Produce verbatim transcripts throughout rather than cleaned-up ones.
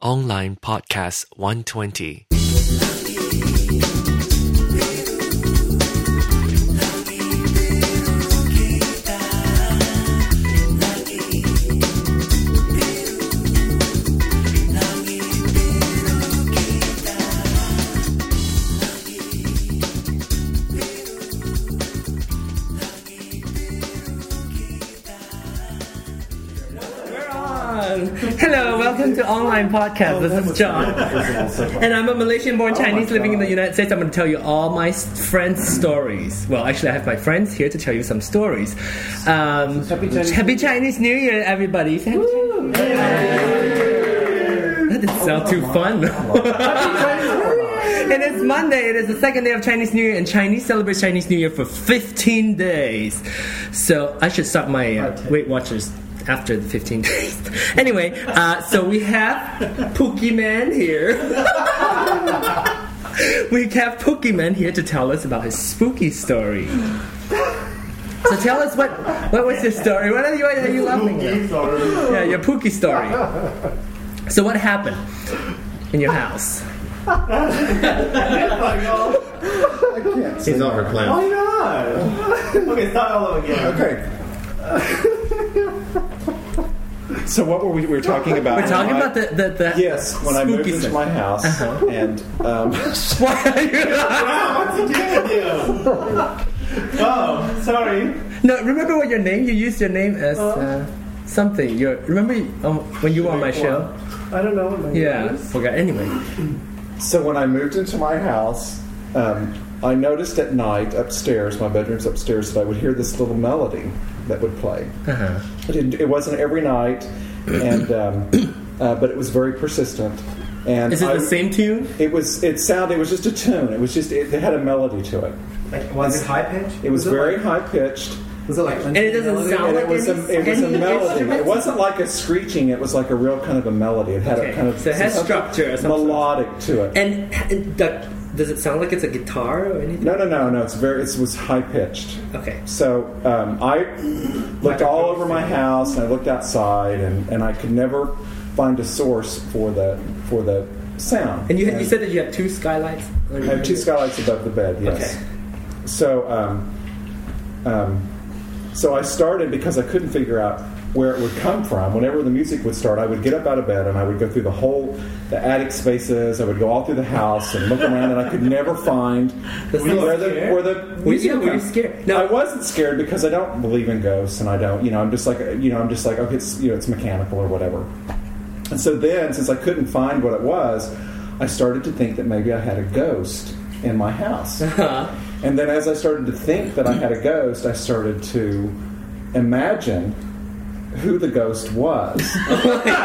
Online Podcast one twenty. Hello, welcome to Online Podcast. This is John. And I'm a Malaysian-born Chinese living in the United States. I'm going to tell you all my friends' stories. Well, actually, I have my friends here to tell you some stories. Um, happy, Chinese. happy Chinese New Year, everybody. Happy Woo! That didn't sound too fun. And it's Monday. It is the second day of Chinese New Year, and Chinese celebrates Chinese New Year for fifteen days. So I should start my uh, Weight Watchers after the fifteen days. Anyway, uh, so we have Pookie Man here. We have Pookie Man here to tell us about his spooky story. So tell us what what was your story? What are you, what are you laughing at? Yeah, your Pookie story. So what happened in your house? I can't. He's over clown. Why not? Okay, start all over again. Okay. So what were we, we were talking about? We're talking I, about the, the, the yes, when I moved into my house, uh-huh. and um, why are you? What's he doing with you? Oh, sorry. No, remember what your name? You used your name as uh, something. Your remember um, when you were on my show? I don't know what my yeah, name is. forgot. Anyway, so when I moved into my house, um, I noticed at night upstairs, my bedroom's upstairs, that I would hear this little melody that would play. Uh-huh. It, it wasn't every night, and um, uh, but it was very persistent. And is it I, the same tune? It was. It sounded. It was just a tune. It was just. It, it had a melody to it. Like, was it high pitched? It was, was very high pitched. Was it like? And it doesn't sound like it was a, it was a melody. It wasn't like a screeching. It was like a real kind of a melody. It had okay. a kind of so it has structure, or melodic to it. And the, does it sound like it's a guitar or anything? No, no, no, no. It's very. It was high pitched. Okay. So um, I looked all over my house, and I looked outside, and, and I could never find a source for the for the sound. And you and you said that you have two skylights. I have two skylights above the bed. Yes. Okay. So um, um, so I started because I couldn't figure out where it would come from. Whenever the music would start, I would get up out of bed and I would go through the whole, the attic spaces. I would go all through the house and look around, and I could never find where the where the music were you, were you scared? No, I wasn't scared because I don't believe in ghosts, and I don't. You know, I'm just like you know, I'm just like okay, it's you know, it's mechanical or whatever. And so then, since I couldn't find what it was, I started to think that maybe I had a ghost in my house. Uh-huh. And then, as I started to think that I had a ghost, I started to imagine who the ghost was. Oh my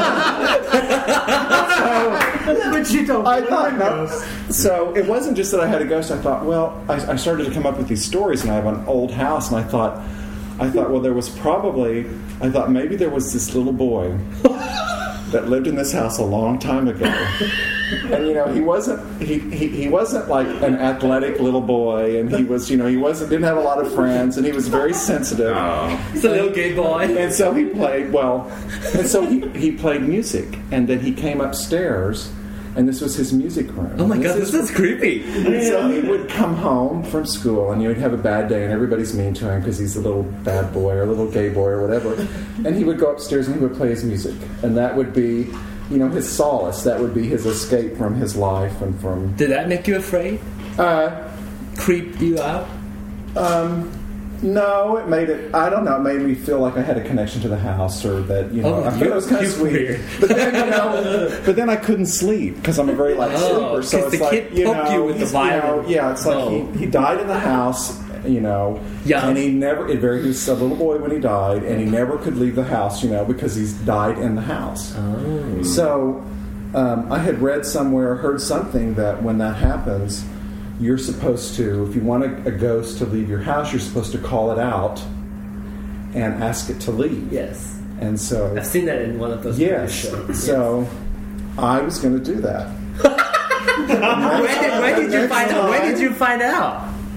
God. so, but you don't I thought, no. So it wasn't just that I had a ghost. I thought, well, I, I started to come up with these stories, and I have an old house, and I thought, I thought, well, there was probably, I thought maybe there was this little boy that lived in this house a long time ago. And you know, he wasn't he, he, he wasn't like an athletic little boy, and he was you know he wasn't didn't have a lot of friends, and he was very sensitive. Oh. He's a little gay boy. And so he played well, and so he, he played music, and then he came upstairs, and this was his music room. Oh my God, this, this is creepy. And so he would come home from school, and he would have a bad day, and everybody's mean to him because he's a little bad boy or a little gay boy or whatever. And he would go upstairs and he would play his music, and that would be, you know, his solace. That would be his escape from his life and from. Did that make you afraid? Uh, Creep you out? Um. No, it made it. I don't know. It made me feel like I had a connection to the house, or that you know. Oh, I thought it was kind of sweet. Weird. But then, you know, but then I couldn't sleep because I'm a very light oh, sleeper. So it's the like kid you poked know, you with the violin. You know, yeah, it's like oh. he, he died in the house. You know, yeah. And he never. It very. He was a little boy when he died, and he never could leave the house. You know, because he's died in the house. Oh. So um, I had read somewhere, heard something that when that happens, you're supposed to, if you want a, a ghost to leave your house, you're supposed to call it out and ask it to leave. Yes. And so I've seen that in one of those yes. shows. So yes. I was going to do that. when, did, when did you find out? When did you find out?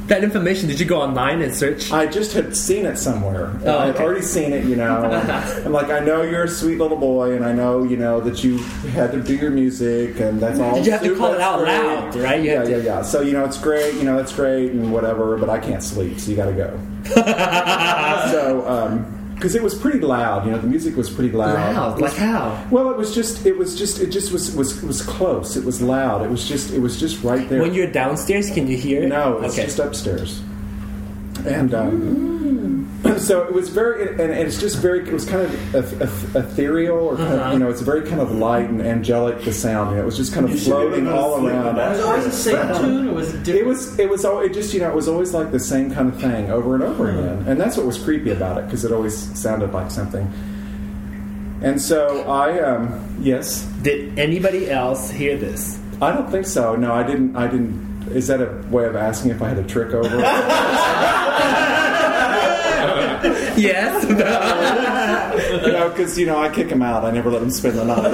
that information? Did you go online and search? I just had seen it somewhere. Oh, I had okay. already seen it, you know. And, and like, I know you're a sweet little boy, and I know, you know, that you had to do your music, and that's all. Did you have to call it that's out great. loud, right? You Yeah, have to- yeah, yeah. So, you know, it's great, you know, it's great, and whatever, but I can't sleep, so you got to go. So, um... because it was pretty loud, you know. The music was pretty loud. Loud? Like how? Well, it was just, it was just, it just was, was, was close. It was loud. It was just, it was just right there. When you're downstairs, can you hear it? No, it's okay. just upstairs. And um, so it was very, and, and it's just very, it was kind of eth- eth- ethereal, or kind Uh-huh. of, you know, it's very kind of light and angelic. The sound, you know, it was just kind of You should be floating able to all sleep around. with that. Was it always the same tune, or was it different? It was, it was, al- it just, you know, it was always like the same kind of thing over and over again, and that's what was creepy about it, because it always sounded like something. And so I, um, yes, Did anybody else hear this? I don't think so. No, I didn't. I didn't. Is that a way of asking if I had a trick over? Yes. You know, because you know, I kick them out. I never let them spend the night.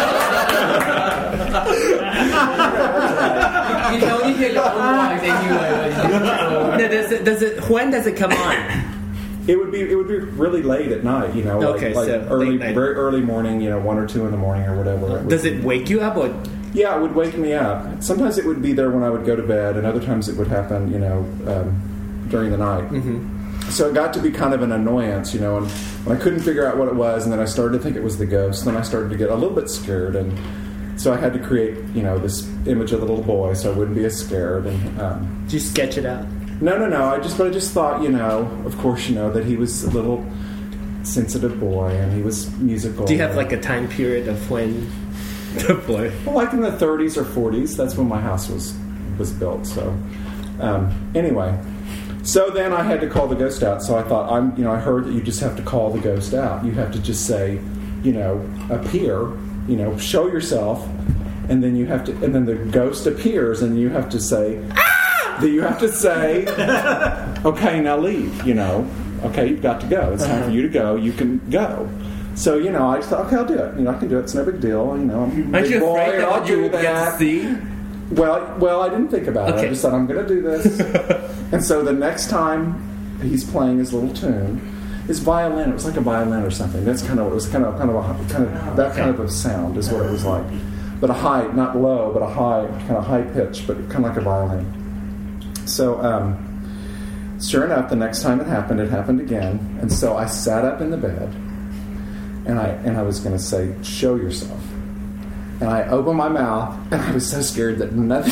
You can only hear your own voice anyway. No, does it, does it, when does it come on? It would be. It would be really late at night. You know, like, Okay, like so early, late night. very early morning. You know, one or two in the morning or whatever. It would Does be. it wake you up or? Yeah, it would wake me up. Sometimes it would be there when I would go to bed, and other times it would happen, you know, um, during the night. Mm-hmm. So it got to be kind of an annoyance, you know, and when I couldn't figure out what it was, and then I started to think it was the ghost, then I started to get a little bit scared, and so I had to create, you know, this image of the little boy so I wouldn't be as scared. And um, Did you sketch it out? no, no, no. I just, but I just thought, you know, of course, you know, that he was a little sensitive boy, and he was musical. Do you have like a time period of when the boy? Well, like in the thirties or forties, that's when my house was was built. So, um, anyway, so then I had to call the ghost out. So I thought, I'm, you know, I heard that you just have to call the ghost out. You have to just say, you know, appear, you know, show yourself, and then you have to, and then the ghost appears, and you have to say, ah! That you have to say, okay, now leave. You know, okay, you've got to go. It's time for you to go. You can go. So, you know, I just thought, okay, I'll do it. You know, I can do it. It's no big deal. You know, I'm a Aren't big you boy, afraid and that I'll what you do will get to that. see? Well, well, I didn't think about it. Okay. I just thought, I'm going to do this. And so the next time he's playing his little tune, his violin, it was like a violin or something. That's kind of what it was, kind of, kind of, a, kind of that kind of a sound is what it was like. But a high, not low, but a high, kind of high pitch, but kind of like a violin. So, um, sure enough, the next time it happened, it happened again. And so I sat up in the bed, and I and I was going to say, show yourself. And I opened my mouth, and I was so scared that nothing.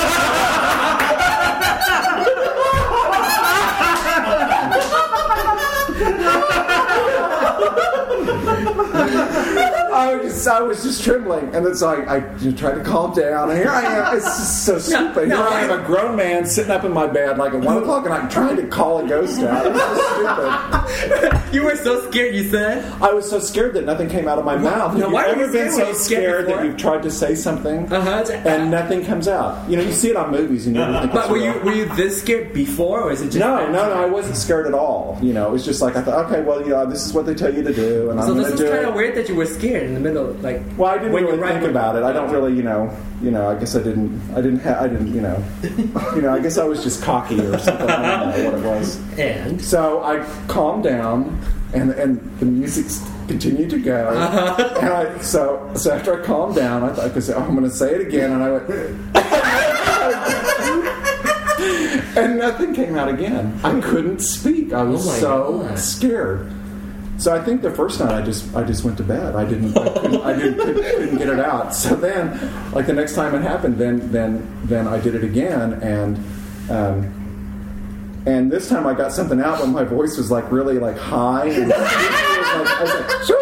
I was just, I was just trembling, and it's like I tried to calm down, and here I am. It's just so stupid. no, here I am, a grown man sitting up in my bed like at one o'clock, and I'm trying to call a ghost out. It's so stupid. You were so scared. You said. I was so scared that nothing came out of my mouth. Have Now, you why were ever you been scared? so Were you scared scared that before? you've tried to say something Uh-huh. and nothing comes out? You know, you see it on movies, and you never think But it's were real. you were you this scared before, or is it just No, no, no. I wasn't scared at all. You know, it was just like I thought. Okay, well, you know, this is what they tell you to do, and So I'm this going is to do kind it. of weird that you were scared in the middle, like. Well, I didn't when really you're right think when- about it. I don't really, you know, you know. I guess I didn't. I didn't. Ha- I didn't. You know. You know. I guess I was just cocky or something. I don't know what it was. And So I calmed down, and and the music continued to go. Uh-huh. And I, so so after I calmed down, I thought I could say, "Oh, I'm going to say it again," and I went. And nothing came out again. I couldn't speak. I was Oh my so God. scared. So I think the first night I just I just went to bed. I didn't I couldn't, I didn't couldn't, couldn't get it out. So then, like the next time it happened, then then then I did it again, and um, and this time I got something out, but my voice was like really like high. And I was like, I was like, show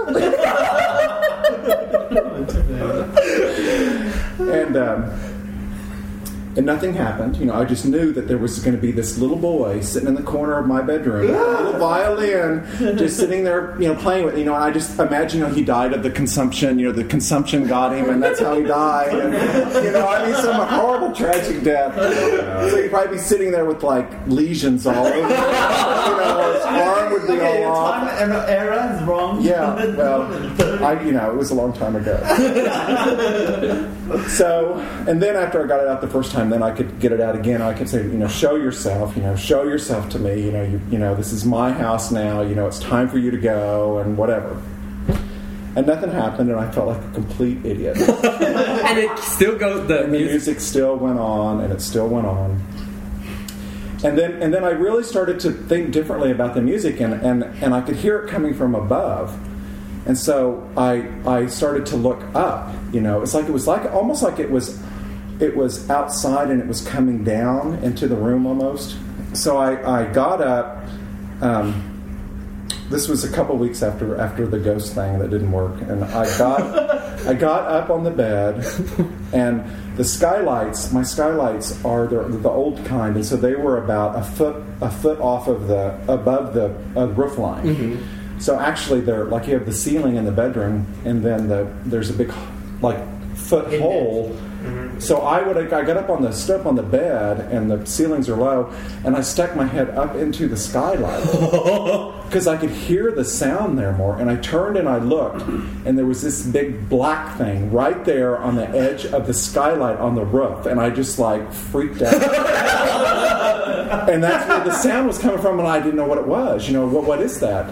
yourself. and. Um, And nothing happened. You know, I just knew that there was going to be this little boy sitting in the corner of my bedroom, with a little violin, just sitting there, you know, playing with. You know, and I just imagine, you know, he died of the consumption. You know, the consumption got him, and that's how he died. And, you know, I mean, some horrible, tragic death. So he'd probably be sitting there with like lesions all over. You know, his arm would be Okay, your all off. time era, era is wrong. Yeah, well, I, you know, it was a long time ago. So, and then after I got it out the first time, and then I could get it out again. I could say, you know, show yourself, you know, show yourself to me. You know, you, you know, this is my house now. You know, it's time for you to go, and whatever. And nothing happened, and I felt like a complete idiot. And it still goes. The And the music still went on, and it still went on. And then, and then I really started to think differently about the music, and, and, and I could hear it coming from above. And so I I started to look up. You know, it's like it was like almost like it was it was outside, and it was coming down into the room almost. So I, I got up. Um, this was a couple weeks after after the ghost thing that didn't work, and I got I got up on the bed, and the skylights, my skylights are the, the old kind, and so they were about a foot a foot off of the above the uh, roof line. Mm-hmm. So actually, they're like you have the ceiling in the bedroom, and then the there's a big like foot in hole. Mm-hmm. So I would I got up on the stood up on the bed, and the ceilings are low, and I stuck my head up into the skylight because I could hear the sound there more. And I turned and I looked, and there was this big black thing right there on the edge of the skylight on the roof, and I just like freaked out. And that's where the sound was coming from, and I didn't know what it was. You know, what what is that?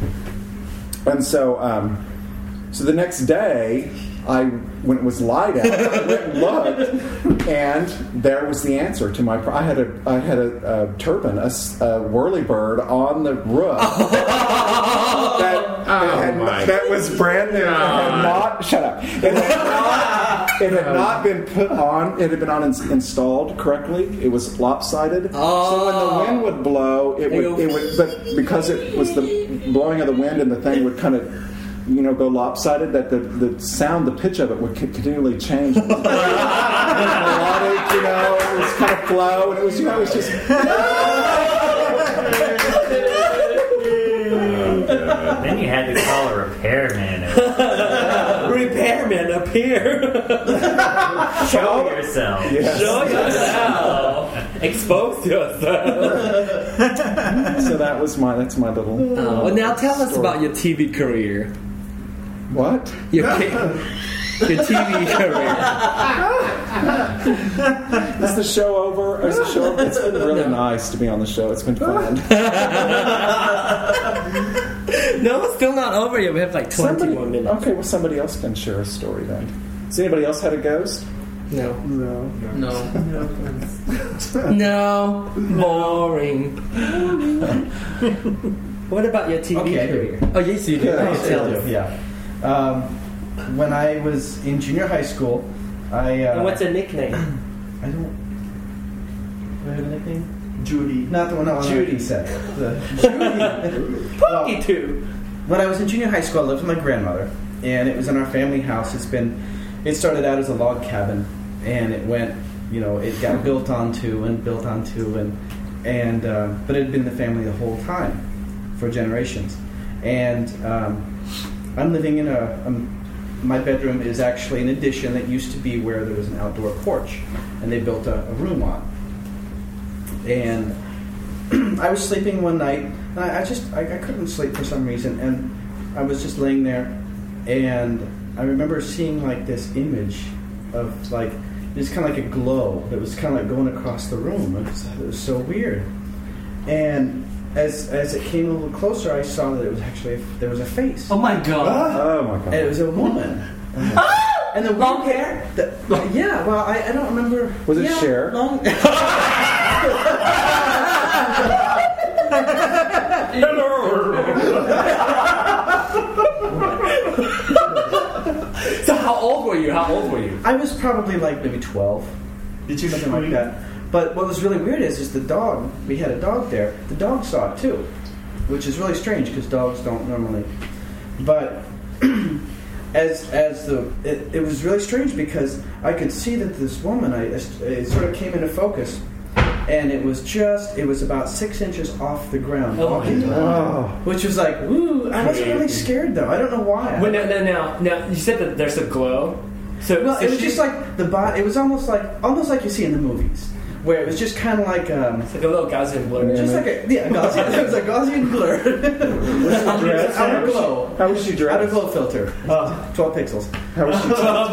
And so, um, so the next day, I when it was light out, I went and looked, and there was the answer to my. I had a I had a, a turban, a, a whirlybird on the roof that, Oh, that, had, that was brand new. It had not shut up. It had not, it had not been put on. It had been on ins- installed correctly. It was lopsided. Oh. So when the wind would blow, it would it would. But because it was the blowing of the wind, and the thing would kind of, you know, go lopsided, that the, the sound, the pitch of it would continually change. It was melodic, you know, it was kind of flow, and it was, you know, it was just... Then you had to call a repairman. Repairman up here. Show yourself. Yes. Show yourself. Expose yourself. So that was my, that's my little... Oh, well, now tell us story. about your T V career. What? Your, your T V career. Is the show over? Or is the show over? It's been really nice to be on the show. It's been fun. No, it's still not over yet. We have like twenty Somebody, more minutes. okay, well, somebody else can share a story then. Has anybody else had a ghost? No. No. No. No. Boring. What about your T V Okay, I do. career? Oh, yes, you do. Yeah, Oh, I tell do. us. Yeah. Um, when I was in junior high school, I. Uh, And what's a nickname? I don't. Do I have a nickname? Judy. Not the one I Judy. said. The, Judy. Well, Pookie too. when I was in junior high school, I lived with my grandmother, and it was in our family house. It's been, it started out as a log cabin, and it went, you know, it got built onto and built onto, and and uh, but it had been the family the whole time, for generations. And um, I'm living in a, um, my bedroom is actually an addition that used to be where there was an outdoor porch, and they built a, a room on. And I was sleeping one night, and I, I just, I, I couldn't sleep for some reason, and I was just laying there, and I remember seeing like this image of like, it's kind of like a glow that was kind of like going across the room. It was, it was so weird. And as as it came a little closer, I saw that it was actually, a, there was a face. Oh my god. Oh, my God. And it was a woman. And the Long hair? The, yeah, well, I, I don't remember. Was it yeah, Cher? Long. So how old were you? How old were you? I was probably like maybe twelve. Did you Something like scream? that. But what was really weird is, is the dog, we had a dog there, the dog saw it too, which is really strange because dogs don't normally. But as as the, it, it was really strange because I could see that this woman, I it sort of came into focus, and it was just, it was about six inches off the ground, Oh my walking, Oh. which was like, woo, I wasn't really scared though, I don't know why. Well, now, now, now, now, you said that there's a glow. So, Well, so it was she- just like the bot. It was almost like almost like you see in the movies, where it was just kind of like um, It's like a little Gaussian blur. just like a yeah Gaussian. It was a Gaussian blur. dressed? Outer glow. How was she dressed? Outer glow filter. twelve pixels. How was she?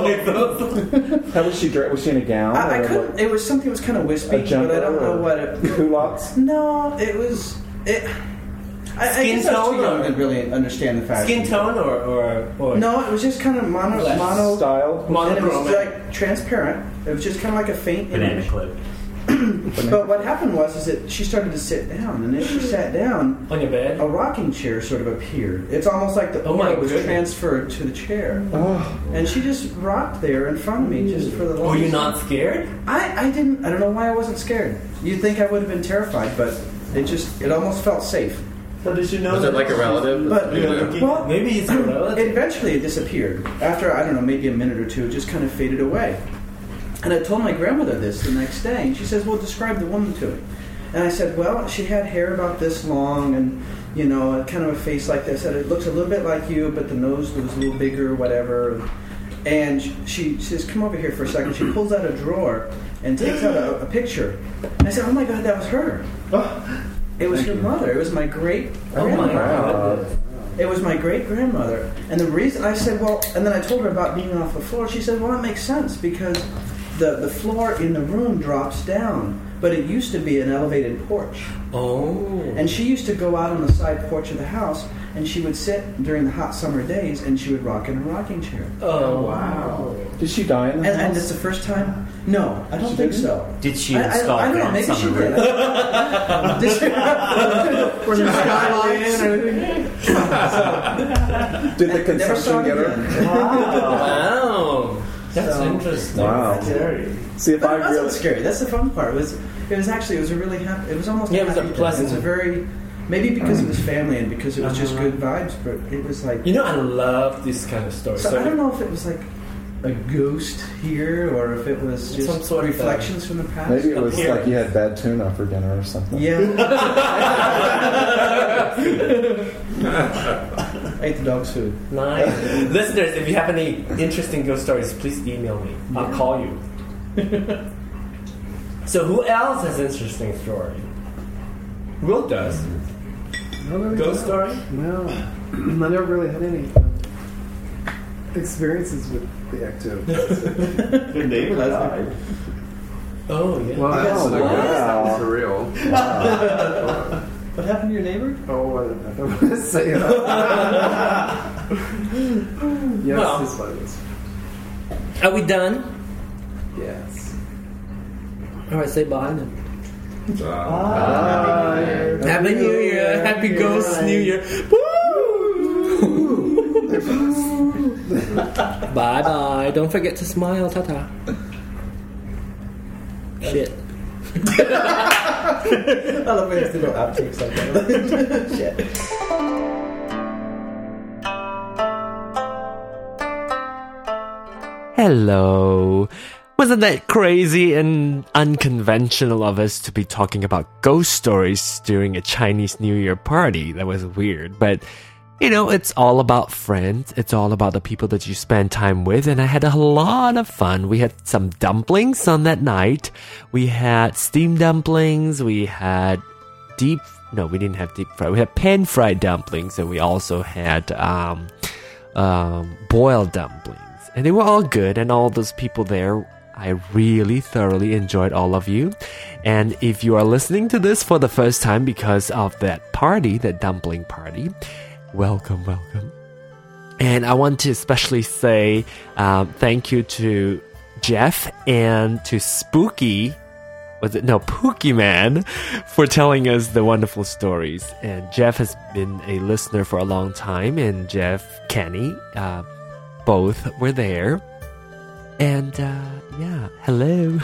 How was she dressed? Was she in a gown? I, I or couldn't. like It was something that was kind of wispy, a jumper but I don't know or what it. culottes? No, it was it. I, I Skin guess I was tone too young or- to really understand the fashion. Skin tone or or, or No, it was just kind of mono Less mono. Style? And it was monochromatic. like transparent. It was just kind of like a faint Banana image. clip. But what happened was is that she started to sit down, and as she sat down, on your bed. a rocking chair sort of appeared. It's almost like the Oh my oil was goodness. transferred to the chair, Oh, and she just rocked there in front of me, just for the. Were you not scared? I, I didn't. I don't know why I wasn't scared. You'd think I would have been terrified, but it just it almost felt safe. So did you know? Was it like a relative? But well, Maybe it's a relative. eventually it disappeared. After, I don't know, maybe a minute or two, it just kind of faded away. And I told my grandmother this the next day, and she says, well, describe the woman to me. And I said, well, she had hair about this long and, you know, kind of a face like this. And it looks a little bit like you, but the nose was a little bigger or whatever. And she, she says, come over here for a second. She pulls out a drawer and takes out a, a picture. And I said, oh my God, that was her. It was her mother. It was my great Oh my grandmother. God. It was my great grandmother. And the reason I said, well, and then I told her about being off the floor. She said, well, that makes sense because the, the floor in the room drops down, but it used to be an elevated porch. Oh. And she used to go out on the side porch of the house, and she would sit during the hot summer days, and she would rock in a rocking chair. Oh wow. did she die in the And, and house? it's the first time? No, I don't She think didn't? so. Did she I, I, install I don't know, maybe fans she on the did. roof? Did she? Were there skylights and everything? Did the Never saw consumption it get her? again. Wow. That's So- interesting. Wow. Scary. See if But I it wasn't really. scary. That's the fun part. It was, it was actually, it was a really happy, it was almost Yeah, it was a happy day. pleasant- It was a very, maybe because it was family and because it was just Uh-huh. good vibes, but it was like, You know, I love this kind of story. so I don't know if it was like a ghost here or if it was just Some sort of, uh, reflections from the past. Maybe it was Appearance. like you had bad tuna for dinner or something. Yeah. I ate the dog's food. Nice. Listeners, if you have any interesting ghost stories, please email me. I'll call you. So who else has interesting story? Will does. Ghost story? No, I never really had any um, experiences with the activity. Your neighbor died. Oh yeah. Well, that's Oh, wow. surreal. What happened to your neighbor? Oh, I don't know. I don't want to say it. Yes, Well. his was. Are we done? Yes. All right, say bye then. Bye. Happy New Year! Happy Ghost New Year! Woo! Bye bye. Don't forget to smile. Ta ta. Shit. I love when it's little outtakes like that. Shit. Hello. Wasn't that crazy and unconventional of us to be talking about ghost stories during a Chinese New Year party? That was weird, but you know, it's all about friends. It's all about the people that you spend time with, and I had a lot of fun. We had some dumplings on that night. We had steamed dumplings. We had deep, no, we didn't have deep fried. We had pan-fried dumplings, and we also had um, um, boiled dumplings. And they were all good, and all those people there, I really thoroughly enjoyed all of you. And if you are listening to this for the first time because of that party, that dumpling party, welcome, welcome. And I want to especially say um, thank you to Jeff and to Spooky, was it? No, Pookie Man, for telling us the wonderful stories. And Jeff has been a listener for a long time, and Jeff, Kenny, uh, both were there. And, uh, yeah, hello.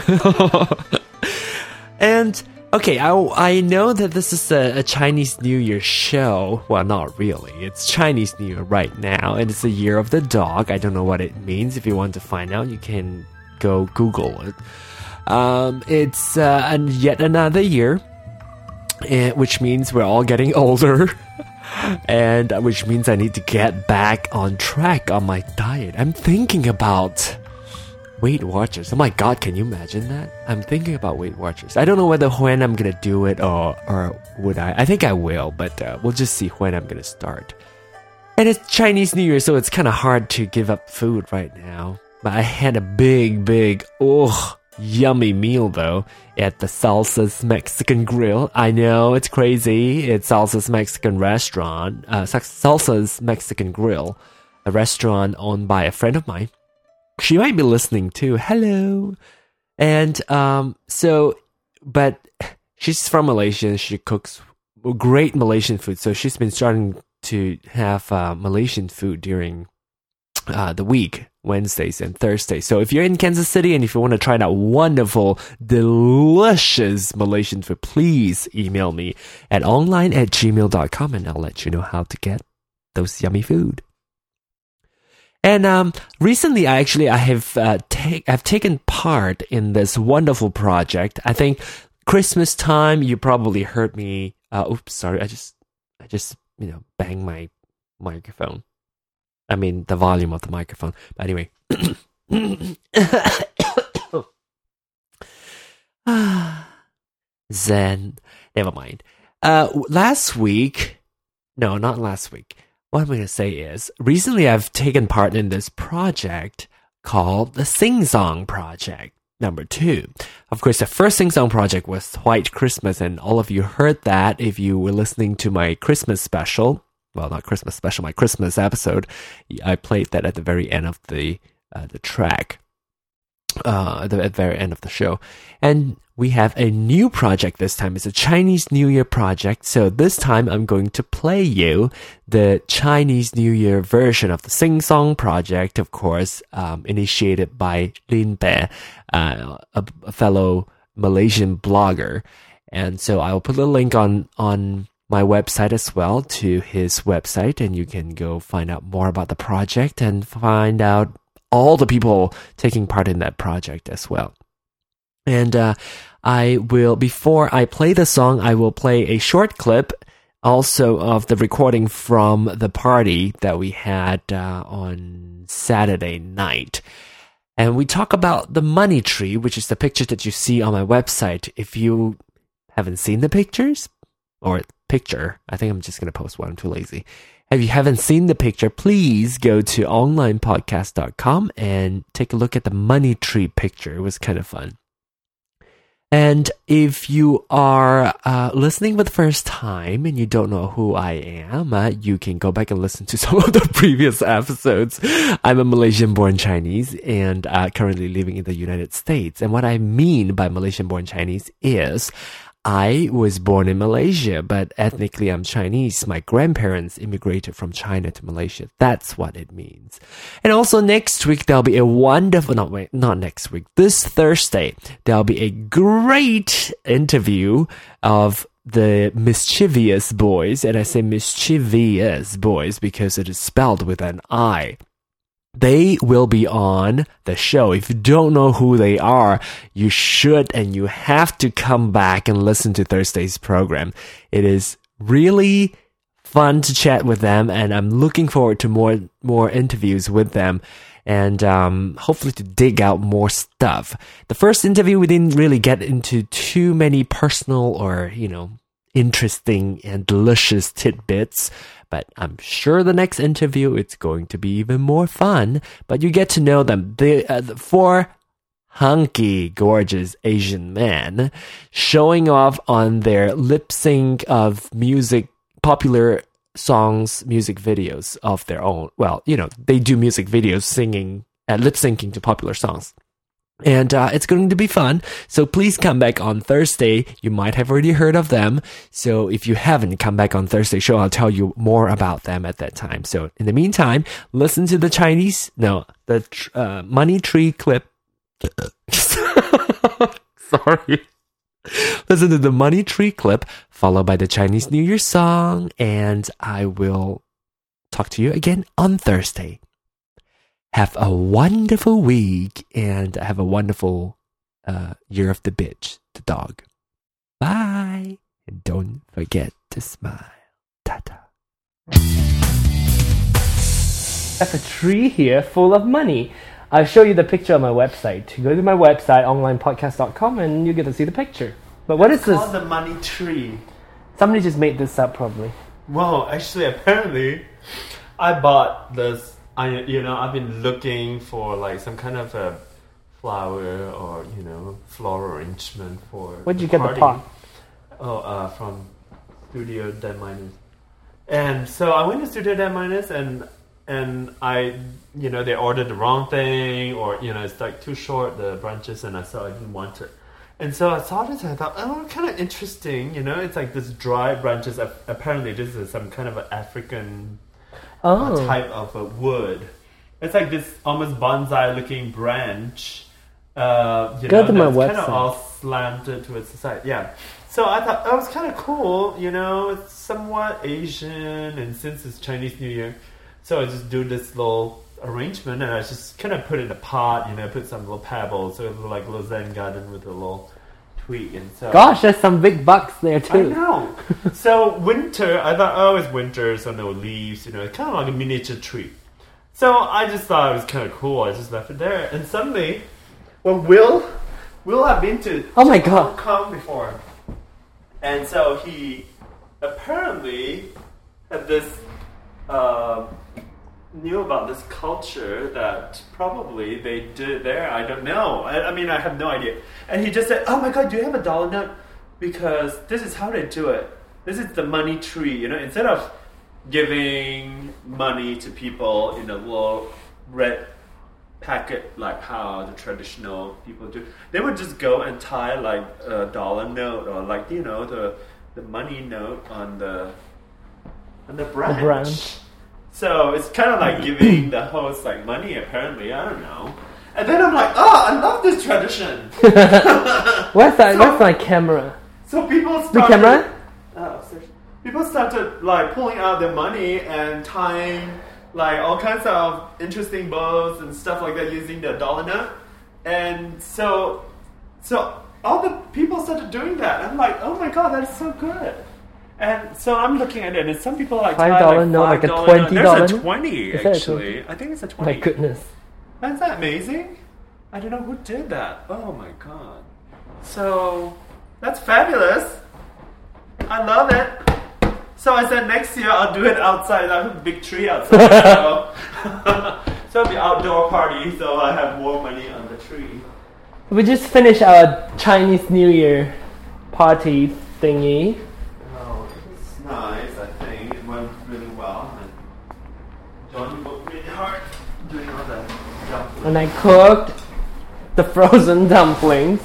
And, okay, I, I know that this is a, a Chinese New Year show. Well, not really. It's Chinese New Year right now, and it's the year of the dog. I don't know what it means. If you want to find out, you can go Google it. Um, it's uh, an, yet another year, eh, which means we're all getting older. And uh, which means I need to get back on track on my diet. I'm thinking about Weight Watchers. Oh my god, can you imagine that? I'm thinking about Weight Watchers. I don't know whether when I'm gonna do it or or would I. I think I will, but uh, we'll just see when I'm gonna start. And it's Chinese New Year, so it's kind of hard to give up food right now. But I had a big, big, oh, yummy meal though at the Salsa's Mexican Grill. I know, it's crazy. It's Salsa's Mexican restaurant. Uh, Salsa's Mexican Grill, a restaurant owned by a friend of mine. She might be listening too. Hello. And um, so, but she's from Malaysia. She cooks great Malaysian food. So she's been starting to have uh, Malaysian food during uh, the week, Wednesdays and Thursdays. So if you're in Kansas City and if you want to try that wonderful, delicious Malaysian food, please email me at online at gmail dot com and I'll let you know how to get those yummy food. And um, recently, I actually I have uh, take I've taken part in this wonderful project. I think Christmas time, you probably heard me. Uh, oops, sorry, I just I just you know banged my microphone. I mean the volume of the microphone. But anyway, Zen. Never mind. Uh, last week, no, not last week. What I'm going to say is, recently I've taken part in this project called the Sing Song Project, number two. Of course, the first Sing Song Project was White Christmas, and all of you heard that if you were listening to my Christmas special. Well, not Christmas special, my Christmas episode. I played that at the very end of the uh, the track, uh, at the, at the very end of the show. And we have a new project this time. It's a Chinese New Year project. So this time I'm going to play you the Chinese New Year version of the Sing Song Project, of course, um, initiated by Lin Bei, uh, a, a fellow Malaysian blogger. And so I will put a link on, on my website as well to his website, and you can go find out more about the project and find out all the people taking part in that project as well. And uh, I will, before I play the song, I will play a short clip also of the recording from the party that we had uh, on Saturday night. And we talk about the money tree, which is the picture that you see on my website. If you haven't seen the pictures, or picture, I think I'm just going to post one, I'm too lazy. If you haven't seen the picture, please go to online podcast dot com and take a look at the money tree picture. It was kind of fun. And if you are uh, listening for the first time and you don't know who I am, uh, you can go back and listen to some of the previous episodes. I'm a Malaysian-born Chinese and uh, currently living in the United States. And what I mean by Malaysian-born Chinese is I was born in Malaysia, but ethnically I'm Chinese. My grandparents immigrated from China to Malaysia. That's what it means. And also next week, there'll be a wonderful, not wait, not next week, this Thursday, there'll be a great interview of the Mischievous Boys. And I say Mischievous Boys because it is spelled with an I. They will be on the show. If you don't know who they are, you should and you have to come back and listen to Thursday's program. It is really fun to chat with them, and I'm looking forward to more more interviews with them, and um, hopefully to dig out more stuff. The first interview, we didn't really get into too many personal or, you know, interesting and delicious tidbits. But I'm sure the next interview, it's going to be even more fun. But you get to know them. The, uh, the four hunky, gorgeous Asian men showing off on their lip sync of music, popular songs, music videos of their own. Well, you know, they do music videos singing, uh, lip syncing to popular songs. And uh, it's going to be fun. So please come back on Thursday. You might have already heard of them. So if you haven't, come back on Thursday show. I'll tell you more about them at that time. So in the meantime, listen to the Chinese, no, the uh, money tree clip. Sorry. Listen to the money tree clip, followed by the Chinese New Year song. And I will talk to you again on Thursday. Have a wonderful week and have a wonderful uh, year of the bitch, the dog. Bye. And don't forget to smile. Ta-ta. I have a tree here full of money. I'll show you the picture on my website. Go to my website, online podcast dot com, and you get to see the picture. But what is It's this? called the money tree. Somebody just made this up, probably. Well, actually, apparently, I bought this. I, you know, I've been looking for like some kind of a flower or you know floral arrangement for. Where'd you get the party. pot? Oh, uh, from Studio Dead Minus. And so I went to Studio Dead Minus and and I, you know, they ordered the wrong thing or you know it's like too short the branches and I saw I didn't want it. And so I saw this and I thought, oh, kind of interesting, you know. It's like this dry branches. Apparently, this is some kind of an African Oh. uh, type of a wood. It's like this almost bonsai-looking branch. Uh, you Go know, to my that's kind website. of all slanted towards the side. Yeah. So I thought that was kind of cool. You know, it's somewhat Asian, and since it's Chinese New Year, so I just do this little arrangement and I just kind of put it in a pot, you know, put some little pebbles, so it looked like a little Zen garden with a little twig. And so Gosh, there's some big bucks there I too. know. So winter, I thought, oh, it's winter, so no leaves, you know, it's kind of like a miniature tree. So I just thought it was kind of cool. I just left it there, and suddenly, well, Will, Will had been to Oh my to God. Hong Kong before, and so he apparently had this. Uh, knew about this culture that probably they did there. I don't know. I, I mean, I have no idea. And he just said, oh my God, do you have a dollar note? Because this is how they do it. This is the money tree. You know, instead of giving money to people in a little red packet like how the traditional people do, they would just go and tie like a dollar note or like, you know, the the money note on the on the branch. The branch. So it's kind of like giving the host like money, apparently. I don't know. And then I'm like, oh, I love this tradition. Where's that? So- Where's my camera? So people started. The camera? Oh, sorry. People started like pulling out their money and tying like all kinds of interesting bows and stuff like that using the dollar note. And so, so all the people started doing that. I'm like, oh my God, that's so good. And so I'm looking at it, and some people like Five tie, dollar like note, like a five dollar twenty note. dollar There's a note? twenty Is that a actually. twenty? I think it's a My twenty. goodness. Isn't that amazing? I don't know who did that. Oh my God. So that's fabulous. I love it. So I said next year I'll do it outside. I have a big tree outside. so so it'll be outdoor party. So I have more money on the tree. We just finished our Chinese New Year party thingy. Oh, it was nice. I think it went really well. And John worked really hard doing all the dumplings. And I cooked the frozen dumplings.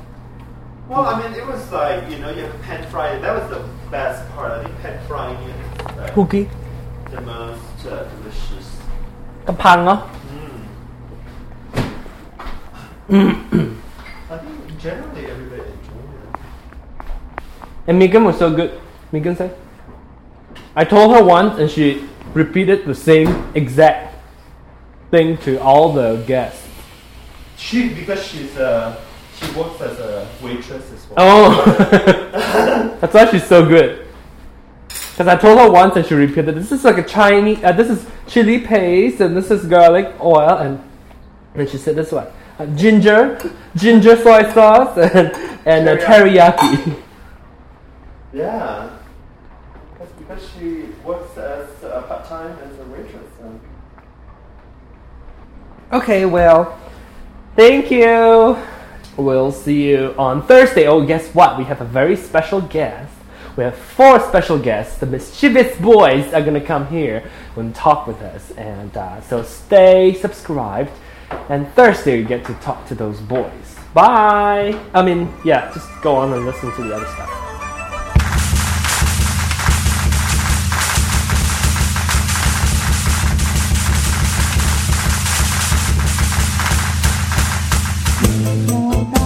Well, I mean, it was like, you know, you have pan fry it. That was the best part. I think pan frying it is like Cookie. the most uh, delicious. กระพังเนาะ I think generally everybody enjoyed it. And Megan was so good. Megan said, I told her once and she repeated the same exact thing to all the guests. She, because she's uh, she works as a waitress as well. Oh, that's why she's so good. Because I told her once and she repeated, this is like a Chinese, uh, this is chili paste and this is garlic oil. And then she said this one, uh, ginger, ginger soy sauce and, and uh, teriyaki. Yeah. That's because she works as uh, part-time as a waitress. So. Okay, well, thank you. We'll see you on Thursday. Oh, guess what? We have a very special guest. We have four special guests. The Mischievous Boys are going to come here and talk with us. And uh, so stay subscribed. And Thursday, you get to talk to those boys. Bye. I mean, yeah, just go on and listen to the other stuff. Thank